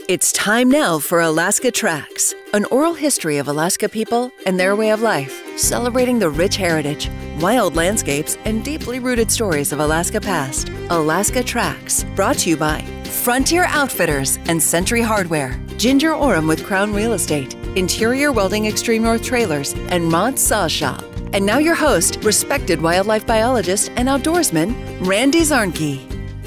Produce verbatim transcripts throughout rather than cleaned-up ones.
It's time now for Alaska Tracks, an oral history of Alaska people and their way of life, celebrating the rich heritage, wild landscapes, and deeply rooted stories of Alaska past. Alaska Tracks, brought to you by Frontier Outfitters and Century Hardware, Ginger Orem with Crown Real Estate, Interior Welding Extreme North Trailers, and Mott's Saw Shop. And now your host, respected wildlife biologist and outdoorsman, Randy Zarnke.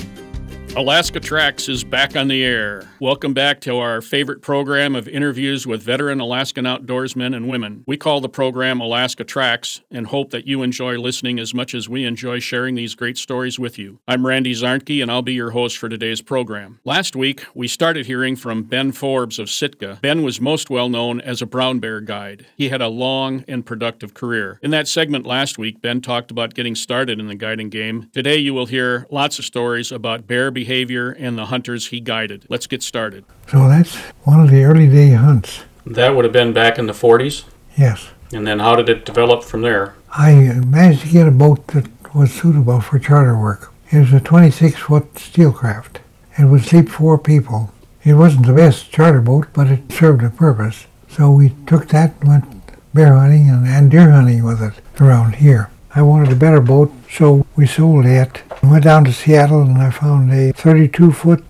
Alaska Tracks is back on the air. Welcome back to our favorite program of interviews with veteran Alaskan outdoorsmen and women. We call the program Alaska Tracks and hope that you enjoy listening as much as we enjoy sharing these great stories with you. I'm Randy Zarnke, and I'll be your host for today's program. Last week, we started hearing from Ben Forbes of Sitka. Ben was most well known as a brown bear guide. He had a long and productive career. In that segment last week, Ben talked about getting started in the guiding game. Today, you will hear lots of stories about bear behavior behavior and the hunters he guided. Let's get started. So that's one of the early day hunts. That would have been back in the forties? Yes. And then how did it develop from there? I managed to get a boat that was suitable for charter work. It was a twenty-six foot Steelcraft. It would sleep four people. It wasn't the best charter boat, but it served a purpose. So we took that and went bear hunting and, and deer hunting with it around here. I wanted a better boat, so we sold it. Went down to Seattle and I found a thirty-two foot,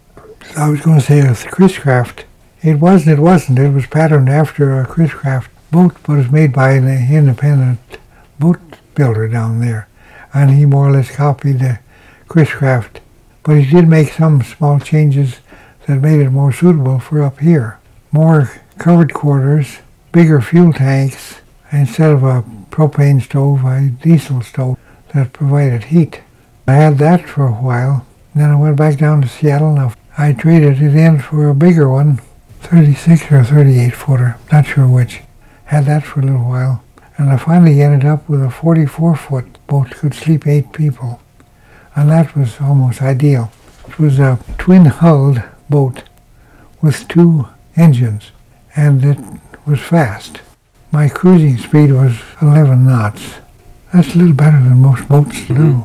I was going to say a Chris-Craft. It wasn't, it wasn't. It was patterned after a Chris-Craft boat, but it was made by an independent boat builder down there. And he more or less copied the Chris-Craft. But he did make some small changes that made it more suitable for up here. More covered quarters, bigger fuel tanks. Instead of a propane stove, a diesel stove that provided heat. I had that for a while. Then I went back down to Seattle and I traded it in for a bigger one, thirty-six or thirty-eight footer, not sure which. Had that for a little while. And I finally ended up with a forty-four foot boat that could sleep eight people. And that was almost ideal. It was a twin-hulled boat with two engines, and it was fast. My cruising speed was eleven knots. That's a little better than most boats do. Mm-hmm.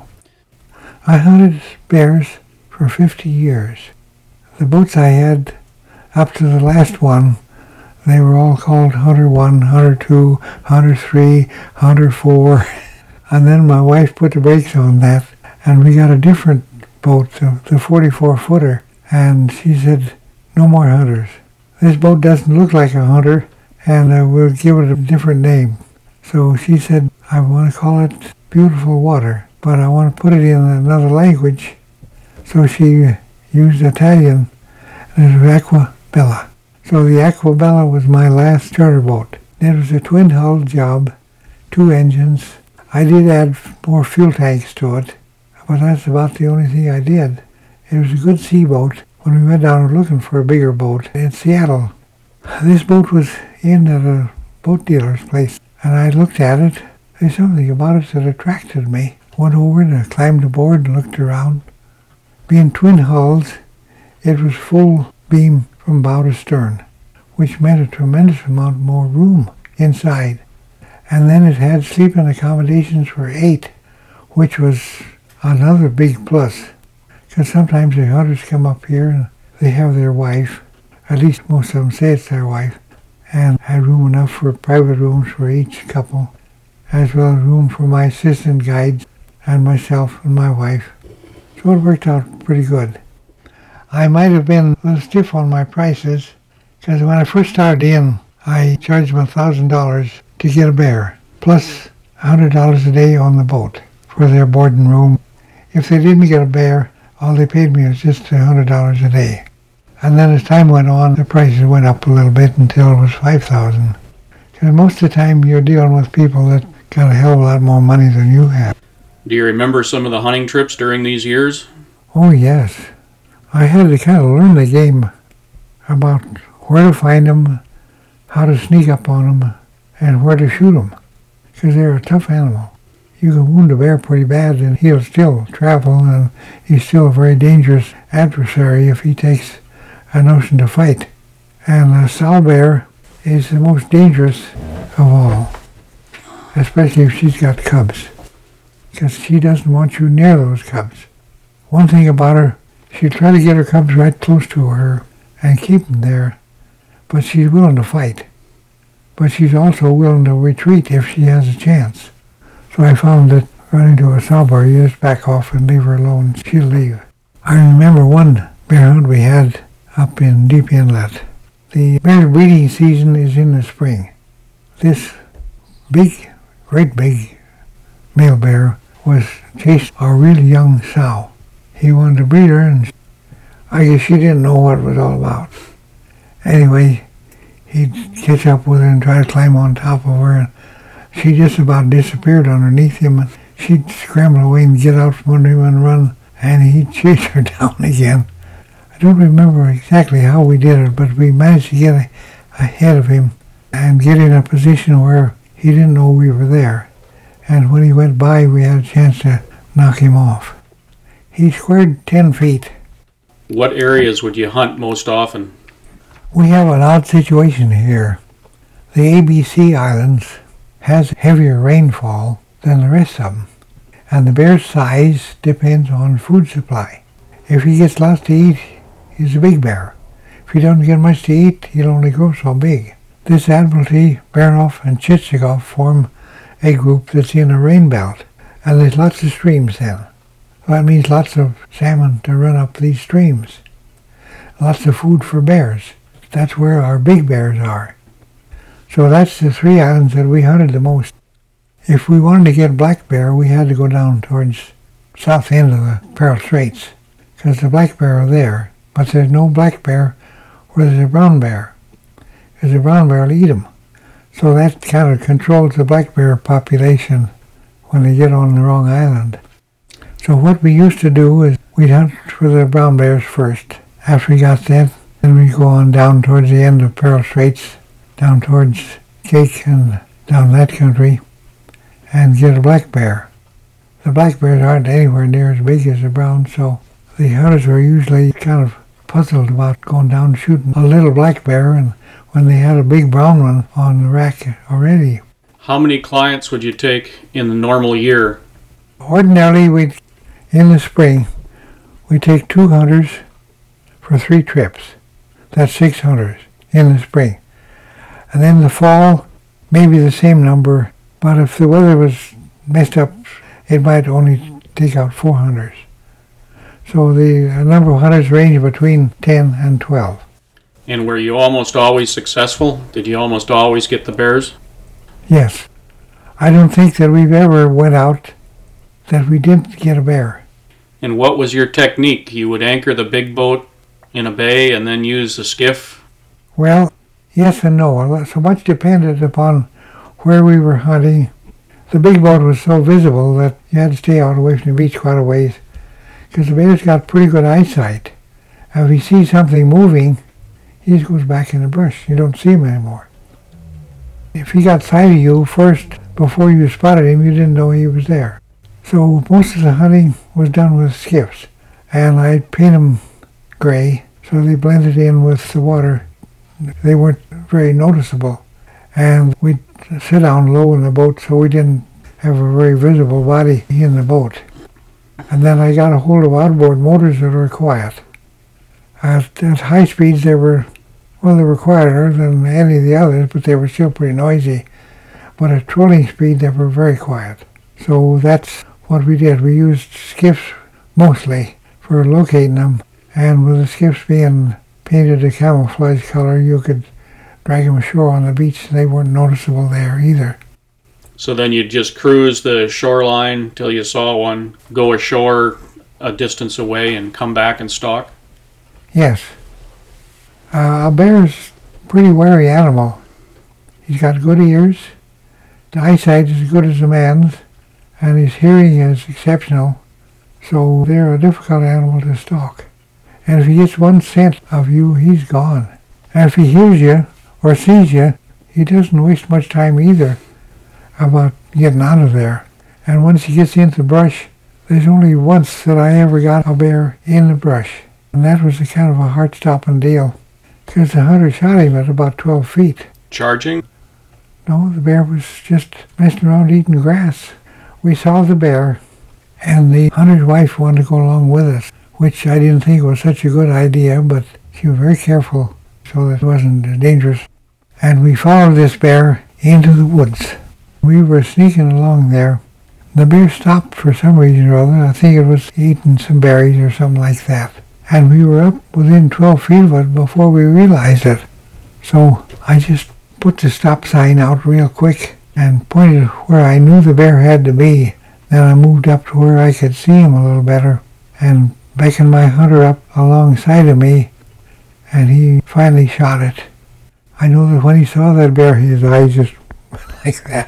I hunted bears for fifty years. The boats I had, up to the last one, they were all called Hunter one, Hunter two, Hunter three, Hunter four. And then my wife put the brakes on that, and we got a different boat, the forty-four footer. And she said, no more Hunters. This boat doesn't look like a Hunter, and uh, we'll give it a different name. So she said, I want to call it Beautiful Water, but I want to put it in another language. So she uh, used Italian, and it was Aquabella. So the Aquabella was my last charter boat. It was a twin-hull job, two engines. I did add more fuel tanks to it, but that's about the only thing I did. It was a good sea boat when we went down looking for a bigger boat in Seattle. This boat was in at a boat dealer's place, and I looked at it. There's something about it that attracted me. Went over and I climbed aboard and looked around. Being twin hulls, it was full beam from bow to stern, which meant a tremendous amount more room inside. And then it had sleeping accommodations for eight, which was another big plus. Because sometimes the hunters come up here and they have their wife, at least most of them say it's their wife, and had room enough for private rooms for each couple, as well as room for my assistant guides and myself and my wife. So it worked out pretty good. I might have been a little stiff on my prices, because when I first started in, I charged them one thousand dollars to get a bear, plus one hundred dollars a day on the boat for their boarding room. If they didn't get a bear, all they paid me was just one hundred dollars a day. And then as time went on, the prices went up a little bit until it was five thousand dollars. Because most of the time you're dealing with people that got a hell of a lot more money than you have. Do you remember some of the hunting trips during these years? Oh, yes. I had to kind of learn the game about where to find them, how to sneak up on them, and where to shoot them. Because they're a tough animal. You can wound a bear pretty bad and he'll still travel, and he's still a very dangerous adversary if he takes a notion to fight. And a sow bear is the most dangerous of all, especially if she's got cubs, because she doesn't want you near those cubs. One thing about her, she'll try to get her cubs right close to her, and keep them there, but she's willing to fight. But she's also willing to retreat if she has a chance. So I found that running to a sawbar, you just back off and leave her alone. She'll leave. I remember one bear hunt we had up in Deep Inlet. The bear breeding season is in the spring. This big, great big male bear was chasing a really young sow. He wanted to breed her, and I guess she didn't know what it was all about. Anyway, he'd catch up with her and try to climb on top of her, and she just about disappeared underneath him, and she'd scramble away and get out from under him and run, and he'd chase her down again. I don't remember exactly how we did it, but we managed to get a, ahead of him and get in a position where he didn't know we were there. And when he went by, we had a chance to knock him off. He squared ten feet. What areas would you hunt most often? We have an odd situation here. The A B C Islands has heavier rainfall than the rest of them, and the bear's size depends on food supply. If he gets lots to eat, he's a big bear. If he doesn't get much to eat, he'll only grow so big. This Admiralty, Baranof, and Chichagof form a group that's in a rain belt, and there's lots of streams then. So that means lots of salmon to run up these streams. Lots of food for bears. That's where our big bears are. So that's the three islands that we hunted the most. If we wanted to get black bear, we had to go down towards south end of the Peril Straits, because the black bear are there, but there's no black bear where there's a brown bear, because the brown bear will eat them. So that kind of controls the black bear population when they get on the wrong island. So what we used to do is we'd hunt for the brown bears first. After we got that, then we'd go on down towards the end of Peril Straits, down towards Cake and down that country, and get a black bear. The black bears aren't anywhere near as big as the brown, so the hunters were usually kind of puzzled about going down shooting a little black bear, and when they had a big brown one on the rack already. How many clients would you take in the normal year? Ordinarily, we'd, in the spring, we take two hunters for three trips. That's six hunters in the spring. And then in the fall, maybe the same number, but if the weather was messed up, it might only take out four hunters. So the number of hunters range between ten and twelve. And were you almost always successful? Did you almost always get the bears? Yes. I don't think that we've ever went out that we didn't get a bear. And what was your technique? You would anchor the big boat in a bay and then use the skiff? Well, yes and no. So much depended upon where we were hunting. The big boat was so visible that you had to stay out away from the beach quite a ways, because the bear's got pretty good eyesight. And if he sees something moving, he just goes back in the brush. You don't see him anymore. If he got sight of you first, before you spotted him, you didn't know he was there. So most of the hunting was done with skiffs, and I'd paint them gray so they blended in with the water. They weren't very noticeable, and we'd sit down low in the boat so we didn't have a very visible body in the boat. And then I got a hold of outboard motors that were quiet. At, at high speeds they were, well, they were quieter than any of the others, but they were still pretty noisy. But at trolling speed they were very quiet. So that's what we did. We used skiffs mostly for locating them, and with the skiffs being painted a camouflage color, you could drag them ashore on the beach and they weren't noticeable there either. So then you'd just cruise the shoreline till you saw one, go ashore a distance away and come back and stalk? Yes. Uh, a bear's a pretty wary animal. He's got good ears, the eyesight is as good as a man's, and his hearing is exceptional, so they're a difficult animal to stalk. And if he gets one scent of you, he's gone. And if he hears you or sees you, he doesn't waste much time either about getting out of there. And once he gets into the brush, there's only once that I ever got a bear in the brush. And that was a kind of a heart-stopping deal, because the hunter shot him at about twelve feet. Charging? No, the bear was just messing around eating grass. We saw the bear, and the hunter's wife wanted to go along with us, which I didn't think was such a good idea, but She was very careful so that it wasn't dangerous. And we followed this bear into the woods. We were sneaking along there. The bear stopped for some reason or other. I think it was eating some berries or something like that. And we were up within twelve feet of it before we realized it. So I just put the stop sign out real quick and pointed where I knew the bear had to be. Then I moved up to where I could see him a little better and beckoned my hunter up alongside of me, and he finally shot it. I know that when he saw that bear, his eyes just went like that.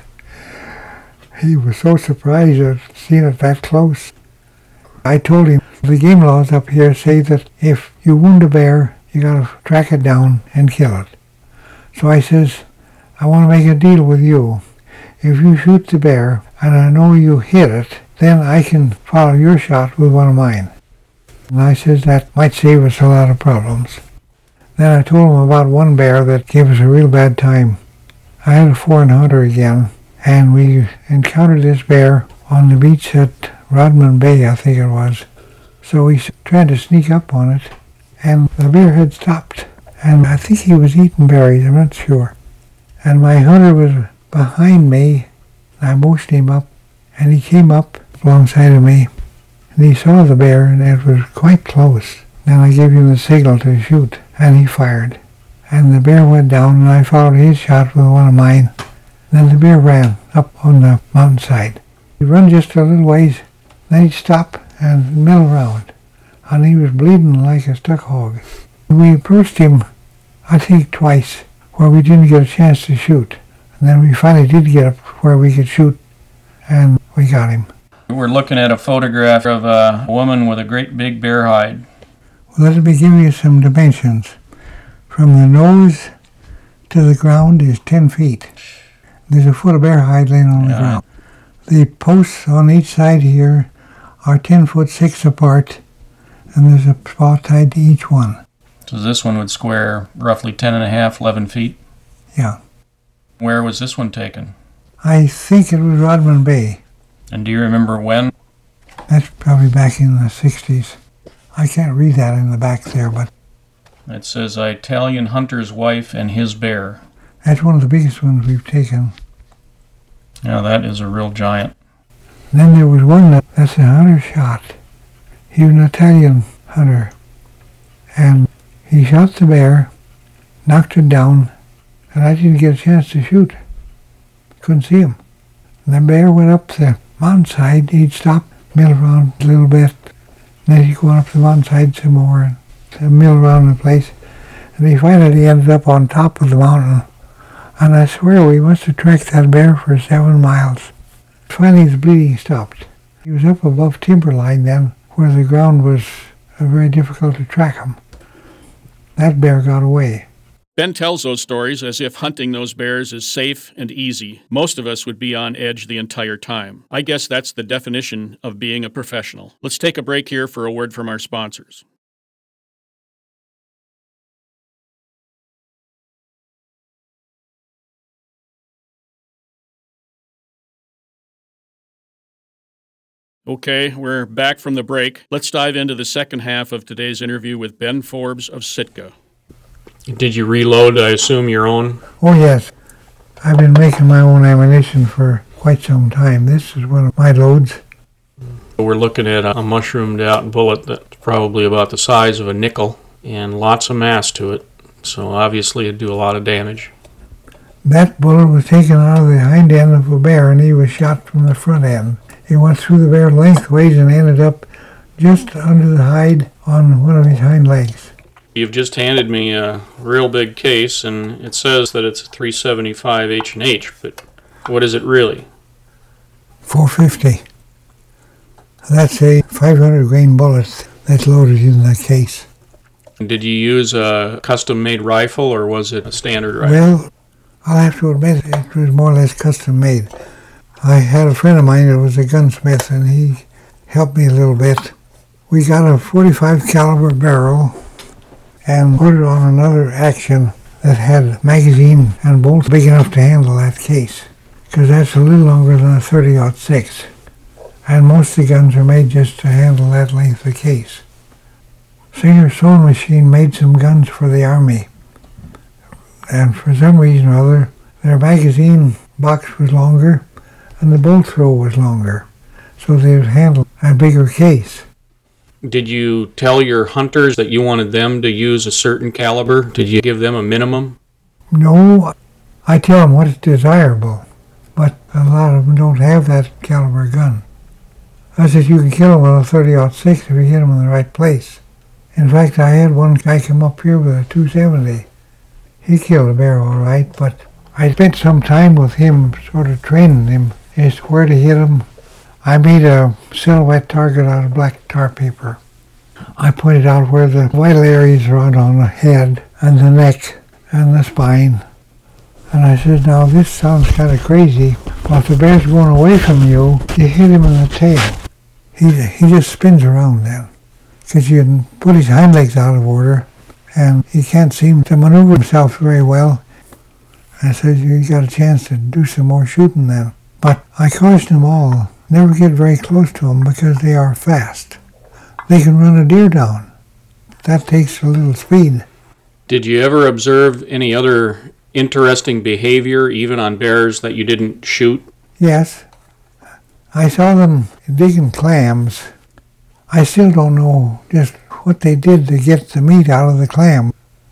He was so surprised at seeing it that close. I told him, the game laws up here say that if you wound a bear, you gotta track it down and kill it. So I says, I want to make a deal with you. If you shoot the bear and I know you hit it, then I can follow your shot with one of mine. And I says that might save us a lot of problems. Then I told him about one bear that gave us a real bad time. I had a foreign hunter again, and we encountered this bear on the beach at Rodman Bay, I think it was. So we tried to sneak up on it, and the bear had stopped. And I think he was eating berries, I'm not sure. And my hunter was behind me. I motioned him up, and he came up alongside of me, and he saw the bear, and it was quite close. Then I gave him the signal to shoot, and he fired. And the bear went down, and I followed his shot with one of mine. Then the bear ran up on the mountainside. He ran just a little ways, then he'd stop and mill around, and he was bleeding like a stuck hog. We approached him, I think twice, where we didn't get a chance to shoot. And then we finally did get up where we could shoot, and we got him. We're looking at a photograph of a woman with a great big bear hide. Well, let me give you some dimensions. From the nose to the ground is ten feet. There's a foot of bear hide laying on the Yeah. ground. The posts on each side here are ten foot six apart, and there's a spot tied to each one. So this one would square roughly ten and a half, eleven feet. Yeah. Where was this one taken? I think it was Rodman Bay. And do you remember when? That's probably back in the sixties. I can't read that in the back there, but It says Italian hunter's wife and his bear. that's one of the biggest ones we've taken. Now that is a real giant. Then there was one that, that's a hunter shot. He was an Italian hunter. And he shot the bear, knocked it down, and I didn't get a chance to shoot. Couldn't see him. And the bear went up the mountainside. He'd stop, mill around a little bit. Then he'd go up the mountainside some more and mill around the place. And he finally ended up on top of the mountain. And I swear we must have tracked that bear for seven miles. Finally his bleeding stopped. He was up above timberline then, where the ground was uh, very difficult to track him. That bear got away. Ben tells those stories as if hunting those bears is safe and easy. Most of us would be on edge the entire time. I guess that's the definition of being a professional. Let's take a break here for a word from our sponsors. Okay, we're back from the break. Let's dive into the second half of today's interview with Ben Forbes of Sitka. Did you reload, I assume, your own? Oh yes, I've been making my own ammunition for quite some time. This is one of my loads. We're looking at a mushroomed out bullet that's probably about the size of a nickel and lots of mass to it. So obviously it'd do a lot of damage. That bullet was taken out of the hind end of a bear, and he was shot from the front end. He went through the bear lengthways and ended up just under the hide on one of his hind legs. You've just handed me a real big case, and it says that it's a three seventy-five H and H, but what is it really? four fifty. That's a five hundred grain bullet that's loaded in the case. Did you use a custom-made rifle, or was it a standard rifle? Well, I'll have to admit it was more or less custom made. I had a friend of mine that was a gunsmith, and he helped me a little bit. We got a forty-five caliber barrel and put it on another action that had magazine and bolts big enough to handle that case, because that's a little longer than a thirty aught six. And most of the guns are made just to handle that length of case. Singer sewing machine made some guns for the Army. And for some reason or other, their magazine box was longer and the bolt throw was longer. So they would handle a bigger case. Did you tell your hunters that you wanted them to use a certain caliber? Did you give them a minimum? No, I tell them what is desirable, but a lot of them don't have that caliber gun. I said you can kill them with a thirty aught six if you hit them in the right place. In fact, I had one guy come up here with a two seventy. He killed a bear all right, but I spent some time with him sort of training him as to where to hit him. I made a silhouette target out of black tar paper. I pointed out where the vital areas are on the head and the neck and the spine. And I said, now this sounds kind of crazy, but if the bear's going away from you, you hit him in the tail. He, he just spins around then, because you can put his hind legs out of order, and he can't seem to maneuver himself very well. I said, you got a chance to do some more shooting then. But I cautioned them all, never get very close to them because they are fast. They can run a deer down. That takes a little speed. Did you ever observe any other interesting behavior, even on bears, that you didn't shoot? Yes. I saw them digging clams. I still don't know just what they did to get the meat out of the clam.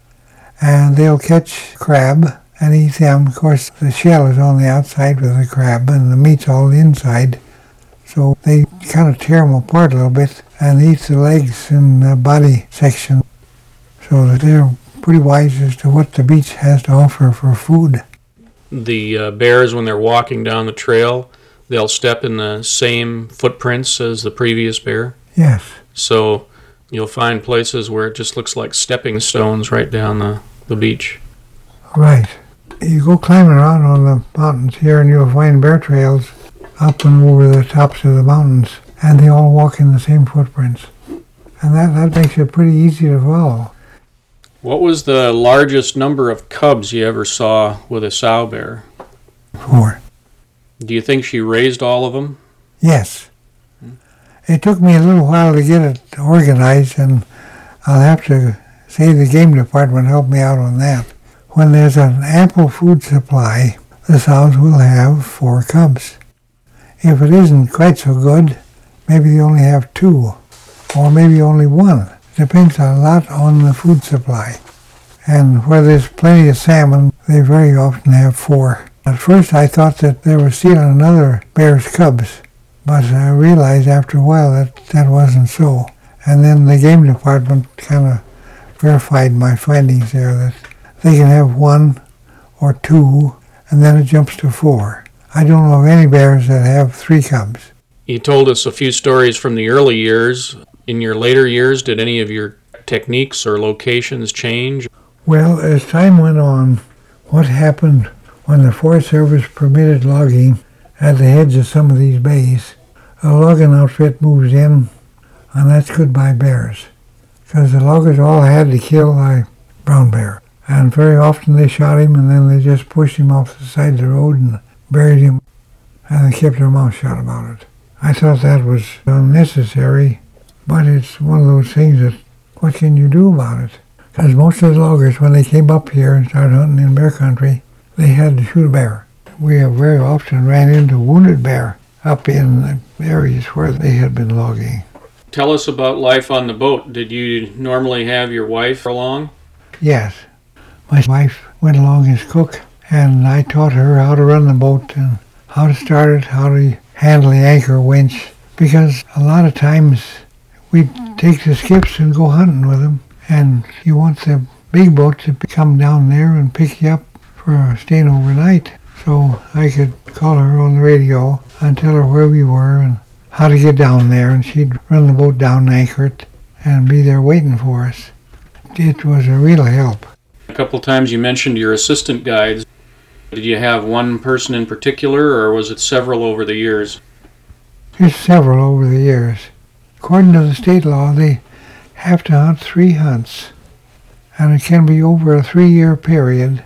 And they'll catch crab and eat them. Of course, the shell is on the outside with the crab and the meat's all inside. So they kind of tear them apart a little bit and eat the legs and the body section. So that they're pretty wise as to what the beach has to offer for food. The uh, bears, when they're walking down the trail, they'll step in the same footprints as the previous bear. Yes. So you'll find places where it just looks like stepping stones right down the, the beach. Right. You go climbing around on the mountains here and you'll find bear trails up and over the tops of the mountains, and they all walk in the same footprints. And that, that makes it pretty easy to follow. What was the largest number of cubs you ever saw with a sow bear? Four. Do you think she raised all of them? Yes. It took me a little while to get it organized, and I'll have to say the game department helped me out on that. When there's an ample food supply, the sows will have four cubs. If it isn't quite so good, maybe they only have two, or maybe only one. Depends a lot on the food supply. And where there's plenty of salmon, they very often have four. At first I thought that they were stealing another bear's cubs, but I realized after a while that that wasn't so. And then the game department kind of verified my findings there, that they can have one or two, and then it jumps to four. I don't know of any bears that have three cubs. You told us a few stories from the early years. In your later years, did any of your techniques or locations change? Well, as time went on, what happened when the Forest Service permitted logging at the heads of some of these bays, a logging outfit moves in, and that's goodbye bears. Because the loggers all had to kill a brown bear. And very often they shot him, and then they just pushed him off the side of the road and buried him, and they kept their mouth shut about it. I thought that was unnecessary, but it's one of those things that, what can you do about it? Because most of the loggers, when they came up here and started hunting in bear country, they had to shoot a bear. We have very often ran into wounded bear up in the areas where they had been logging. Tell us about life on the boat. Did you normally have your wife along? Yes. My wife went along as cook, and I taught her how to run the boat and how to start it, how to handle the anchor winch, because a lot of times we'd take the skips and go hunting with them, and you want the big boat to come down there and pick you up for staying overnight. So I could call her on the radio and tell her where we were and how to get down there, and she'd run the boat down and anchor it and be there waiting for us. It was a real help. A couple times you mentioned your assistant guides. Did you have one person in particular, or was it several over the years? There's several over the years. According to the state law, they have to hunt three hunts, and it can be over a three-year period,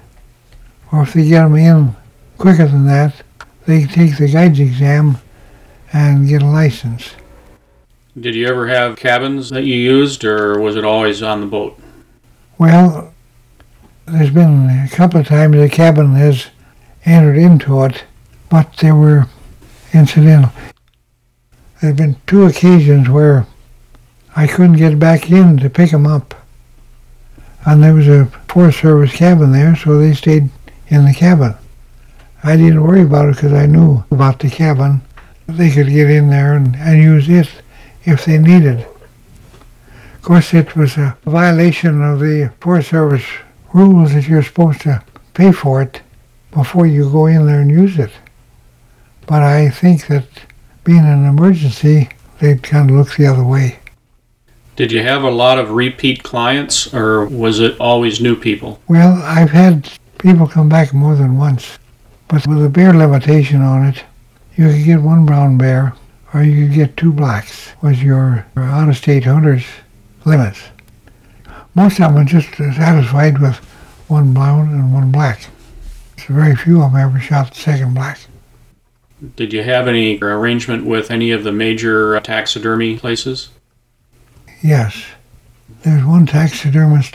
or if they get them in quicker than that, they take the guides exam and get a license. Did you ever have cabins that you used, or was it always on the boat? Well, there's been a couple of times the cabin has entered into it, but they were incidental. There have been two occasions where I couldn't get back in to pick them up. And there was a Forest Service cabin there, so they stayed in the cabin. I didn't worry about it because I knew about the cabin. They could get in there and, and use it if they needed. Of course, it was a violation of the Forest Service rules that you're supposed to pay for it before you go in there and use it. But I think that being an emergency, they'd kind of look the other way. Did you have a lot of repeat clients, or was it always new people? Well, I've had people come back more than once, but with a bear limitation on it, you could get one brown bear, or you could get two blacks, was your out-of-state hunters' limits. Most of them are just satisfied with one brown and one black. So very few of them ever shot the second black. Did you have any arrangement with any of the major taxidermy places? Yes. There's one taxidermist.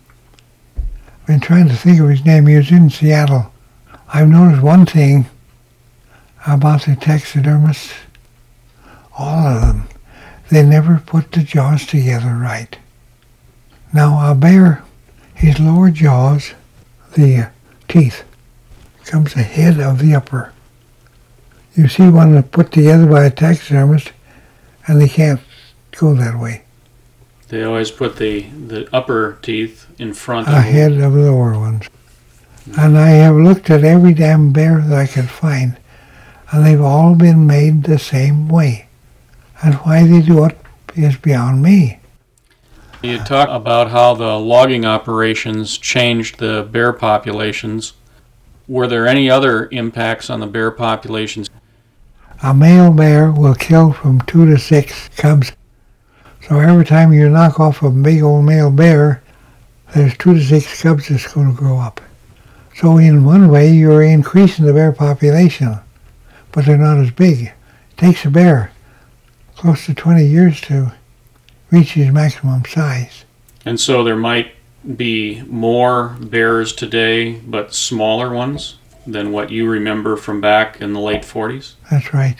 I've been trying to think of his name. He was in Seattle. I've noticed one thing about the taxidermists. All of them. They never put the jaws together right. Now, a bear, his lower jaws, the teeth, comes ahead of the upper. You see one that's put together by a taxidermist, and they can't go that way. They always put the, the upper teeth in front of ahead of the lower ones. And I have looked at every damn bear that I could find, and they've all been made the same way. And why they do it is beyond me. You talk about how the logging operations changed the bear populations. Were there any other impacts on the bear populations? A male bear will kill from two to six cubs. So every time you knock off a big old male bear, there's two to six cubs that's going to grow up. So in one way, you're increasing the bear population, but they're not as big. It takes a bear close to twenty years to reach his maximum size. And so there might be more bears today, but smaller ones than what you remember from back in the late forties? That's right.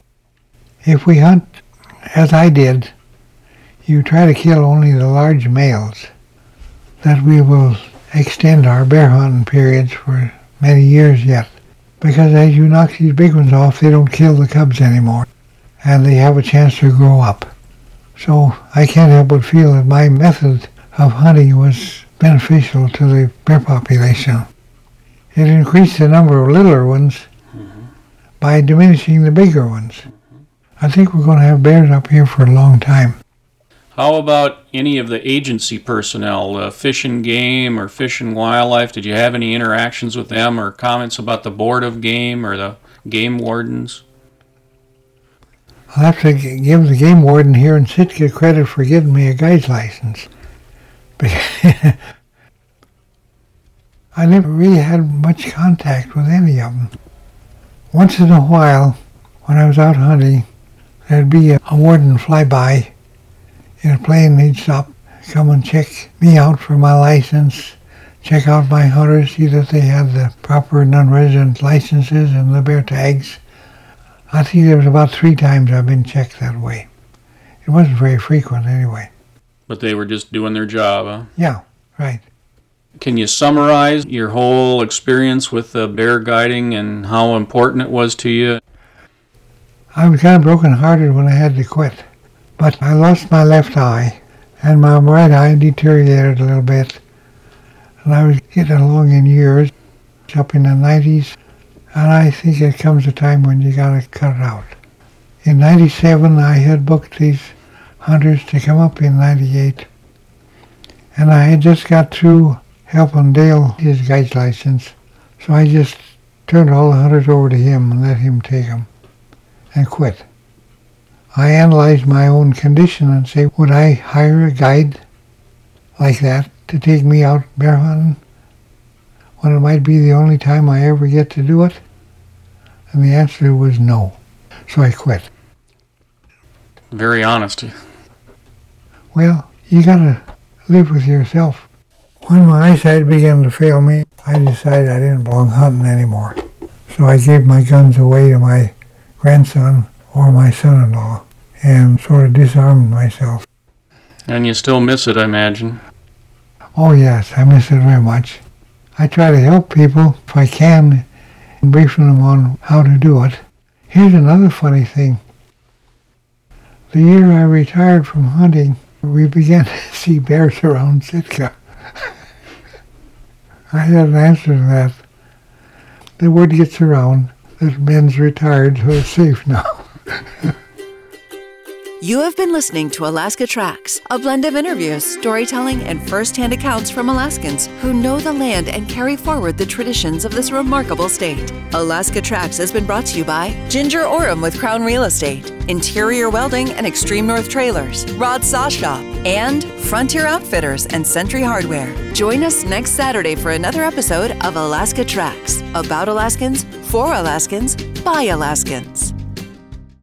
If we hunt, as I did, you try to kill only the large males, that we will extend our bear hunting periods for many years yet. Because as you knock these big ones off, they don't kill the cubs anymore, and they have a chance to grow up. So I can't help but feel that my method of hunting was beneficial to the bear population. It increased the number of littler ones mm-hmm. by diminishing the bigger ones. Mm-hmm. I think we're going to have bears up here for a long time. How about any of the agency personnel, uh, Fish and Game or Fish and Wildlife? Did you have any interactions with them or comments about the Board of Game or the game wardens? I'll have to g- give the game warden here in Sitka credit for giving me a guide's license. I never really had much contact with any of them. Once in a while, when I was out hunting, there'd be a, a warden fly by in a plane. He'd stop, come and check me out for my license, check out my hunters, see that they had the proper non-resident licenses and the bear tags. I think there was about three times I've been checked that way. It wasn't very frequent anyway. But they were just doing their job, huh? Yeah, right. Can you summarize your whole experience with the bear guiding and how important it was to you? I was kind of broken-hearted when I had to quit. But I lost my left eye, and my right eye deteriorated a little bit. And I was getting along in years, up in the nineties, and I think it comes a time when you got to cut it out. In ninety-seven, I had booked these hunters to come up in ninety-eight, and I had just got through helping Dale his guide's license, so I just turned all the hunters over to him and let him take them, and quit. I analyzed my own condition and say, would I hire a guide like that to take me out bear hunting when it might be the only time I ever get to do it? And the answer was no. So I quit. Very honest. Well, you gotta live with yourself. When my eyesight began to fail me, I decided I didn't belong hunting anymore. So I gave my guns away to my grandson or my son-in-law and sort of disarmed myself. And you still miss it, I imagine. Oh yes, I miss it very much. I try to help people if I can, briefing them on how to do it. Here's another funny thing. The year I retired from hunting, we began to see bears around Sitka. I had an answer to that. The word gets around that Ben's retired, so it's safe now. You have been listening to Alaska Tracks, a blend of interviews, storytelling, and first-hand accounts from Alaskans who know the land and carry forward the traditions of this remarkable state. Alaska Tracks has been brought to you by Ginger Orem with Crown Real Estate, Interior Welding and Extreme North Trailers, Rod Saw Shop, and Frontier Outfitters and Century Hardware. Join us next Saturday for another episode of Alaska Tracks, about Alaskans, for Alaskans, by Alaskans.